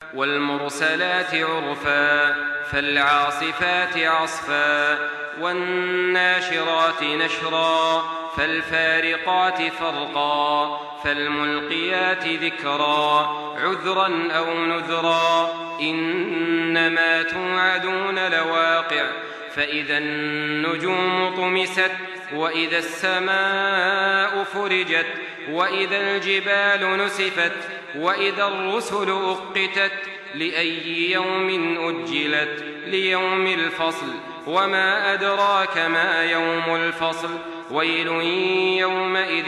والمرسلات عرفا فالعاصفات عصفا والناشرات نشرا فالفارقات فرقا فالملقيات ذكرا عذرا أو نذرا إنما توعدون لواقع فإذا النجوم طمست وإذا السماء فرجت وإذا الجبال نسفت وإذا الرسل أقتت لأي يوم أجلت ليوم الفصل وما أدراك ما يوم الفصل ويل يومئذ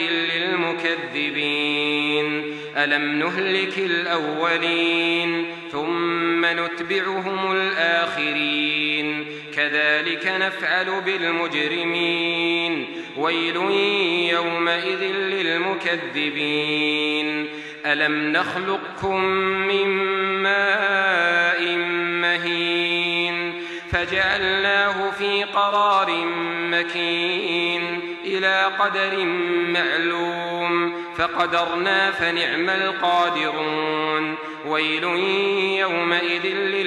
للمكذبين ألم نهلك الأولين ثم نتبعهم الآخرين كذلك نفعل بالمجرمين ويل يومئذ للمكذبين ألم نخلقكم من ماء مهين فجعلناه في قرار مكين إلى قدر معلوم فقدرنا فنعم القادرون ويل يومئذ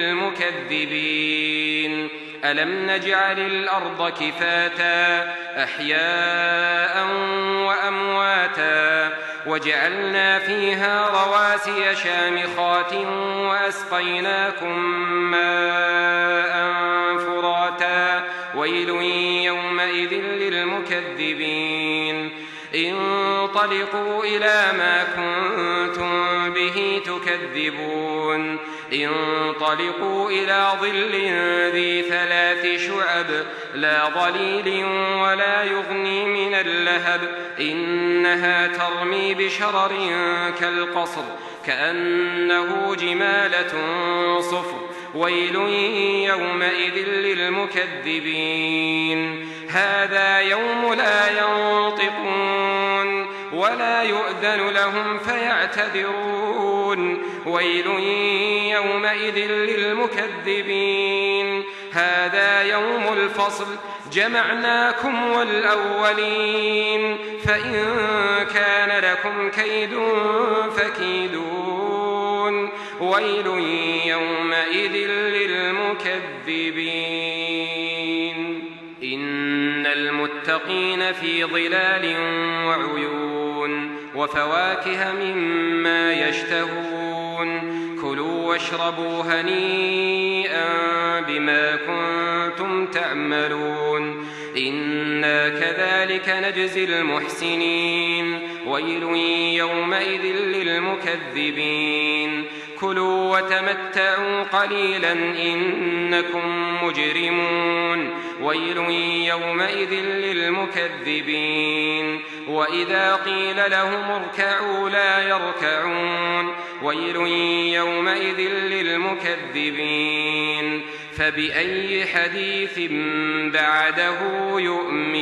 للمكذبين ألم نجعل الأرض كفاتا أحياء وأمواتا وجعلنا فيها رواسي شامخات وأسقيناكم ماء فراتا ويل يومئذ للمكذبين انطلقوا إلى ما كنتم به تكذبون انطلقوا إلى ظل ذي 3 شعب لا ظليل ولا يغني من اللهب إنها ترمي بشرر كالقصر كأنه جمالة صفر ويل يومئذ للمكذبين هذا يوم لا ينطقون ولا يؤذن لهم فيعتذرون ويل يومئذ للمكذبين هذا يوم الفصل جمعناكم والأولين فإن كان لكم كيد فكيدون ويل يومئذ للمكذبين إن المتقين في ظلال وعيون وفواكه مما يشتهون كلوا واشربوا هنيئا بما كنتم تعملون إنا كذلك نجزي المحسنين ويل يومئذ للمكذبين كلوا وتمتعوا قليلا إنكم مجرمون ويل يومئذ للمكذبين وإذا قيل لهم اركعوا لا يركعون ويل يومئذ للمكذبين فبأي حديث بعده يؤمنون